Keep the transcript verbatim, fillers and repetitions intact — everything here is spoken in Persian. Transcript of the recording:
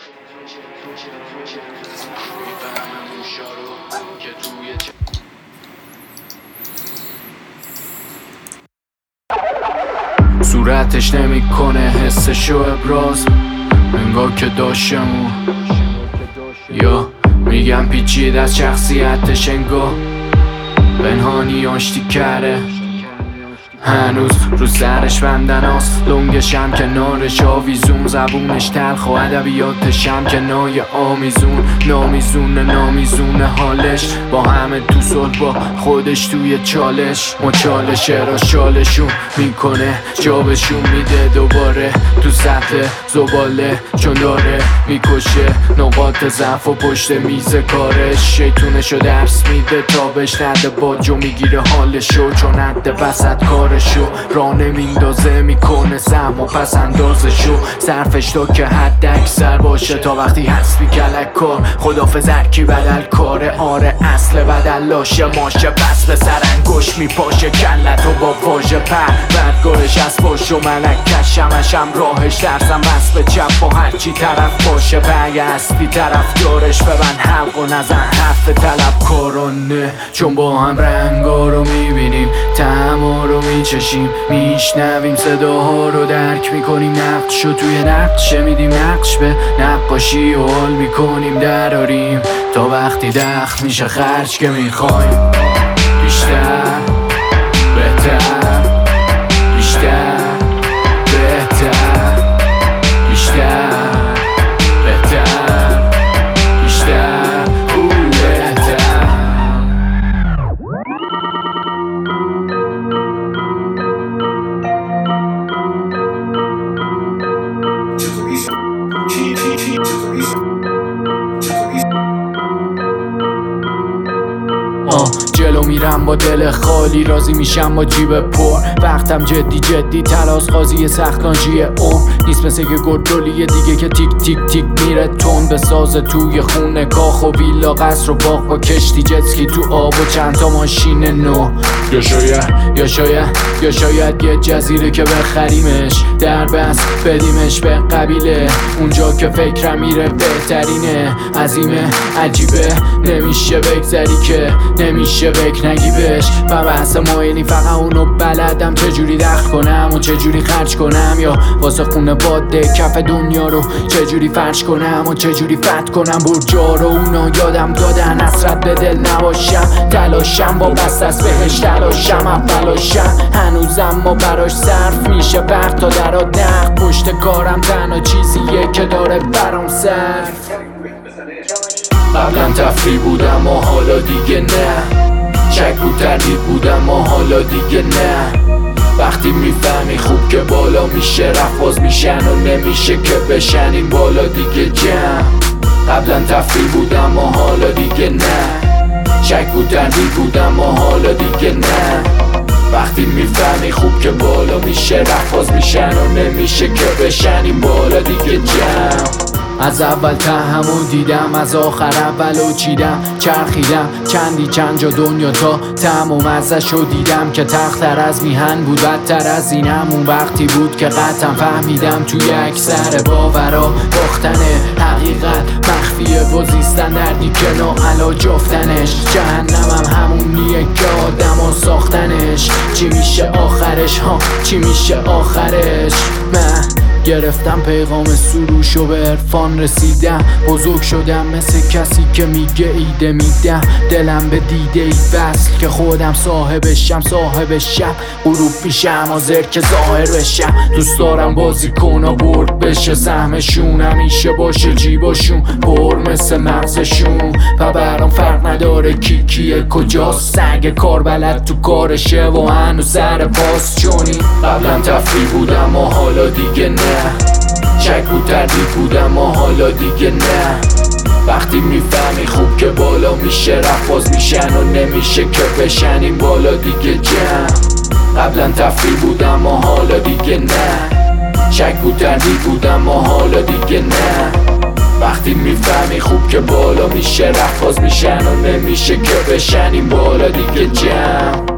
صورتش نمیکنه حسشو ابراز، انگار که داشتمو یا میگم پیچید از شخصیتش، انگار پنهانی آشتی کرده، هنوز رو سرش بندناست، لنگشم کنارش آویزون، زبونش تلخ و ادبیاتشم کنایه آمیزون، نامیزونه نامیزونه حالش، با همه تو صلح با خودش توی چالش، مچالشه را شالشون میکنه جابشون میده دوباره تو سطح زباله، چون داره میکشه نقاط ضعف و پشت میز کارش، شیطونشو درس میده تا بهش نده باجو میگیره حالشو، چون حد وسط کارشو راه نمیندازه، میکنه سهم و پس اندازشو، صرفش تا که حد اکثر باشه، تا وقتی هست بی کلک کار، خدافظ هرکی بدل کاره، آره اصل بدل لاشه ماشه، بس به سر انگوش میپاشه کلتو با واژه پر، بردگارش از فاش و ملکش همشم راهش، درسم بس به چپ با هرچی طرف باشه، بگه اصلی طرف دارش ببند حلق و نزن حرف طلب کارانه، چون با هم رنگا رو میبینیم، طعما رو میچشیم، میشنویم صداها رو درک میکنیم، نقش رو توی نقشه میدیم، نقش به نقاشی و حال میکنیم دراریم، تا وقتی دخل میشه خرج که میخوایم بیشتر بهتر، بیشتر بهتر، بیشتر بهتر، بیشتر او بهتر. آه جلو میرم با دل خالی، راضی میشم با جیب پر، وقتم جدی جدی تلاس قاضی سختانجی عمر نیست، مثل که گردولیه دیگه که تیک تیک تیک میره تون، به ساز توی خونه کاخ و ویلا قصر و باغ با کشتی جتسکی تو آب و چند تا ماشین نو، یا شاید یا شاید یا شاید یه جزیره که بخریمش، در بس بدیمش به قبیله، اونجا که فکرم میره بهترینه، عظیمه عجیبه نمیشه بگذری که نمیشه بک نگی بهش، و بحث ما اینی فقط اونو بلدم چجوری دخل کنم و چجوری خرج کنم، یا واسه خونه باده کف دنیا رو چجوری فرش کنم و چجوری فت کنم، برجا رو اونا یادم دادن حسرت به دل نباشم، تلاشم با بست از بهش تلاشم اولاشم، هنوزم ما براش صرف میشه وقت تا درات نقد، پشت کارم تنها چیزیه که داره برام صرف، قبلا تفریح بودم و حالا دیگه نه، شک بود تردید بودم و حالا دیگه نه، وقتی میفهمی خوب که بالا میشه رفت باز میشن و نمیشه که بشن این بالا دیگه جمع، قبلا تفریح بودم و حالا دیگه نه، شک بود تردید بودم و حالا دیگه نه، وقتی میفهمی خوب که بالا میشه رفت باز میشن و نمیشه که بشن این بالا دیگه جمع، از اول تهمو دیدم، از آخر اولو چیدم، چرخیدم چندی چند جا دنیا تا طعم و مزه‌شو دیدم، که تختر از میهن بود بدتر از اینم، اون وقتی بود که قطعا فهمیدم توی اکثر باورا باختن حقیقت مخفیه و زیستن دردی که ناعلاج افتنش، جهنمم همونیه که آدم و ساختنش، چی میشه آخرش ها چی میشه آخرش، من گرفتم پیغام سروش و به عرفان رسیدم، بزرگ شدم مثل کسی که میگه ایده میدم، دلم به دیده ای وصل که خودم صاحبشم، صاحب شب غروب میشم حاضر که ظاهر بشم، دوست دارم بازی کنا برد بشه سهمشون، همیشه باشه جیباشون پر مثل مغزشون، و برام فرق نداره کی کیه کجاست، سگ کار بلد تو کارشه و هنوز سر پاس، چونی قبلا تفریح بودم و حالا دیگه نه، شک بود تردید بودم و حالا دیگه نه، وقتی میفهمی خوب که بالا میشه رفت باز میشن و نمیشه که بشن این بالا دیگه جمع، قبلا تفریح بودم و حالا دیگه نه، شک بود تردید بودم و حالا دیگه نه، وقتی میفهمی خوب که بالا میشه رفت باز میشن و نمیشه که بشن این بالا دیگه جمع.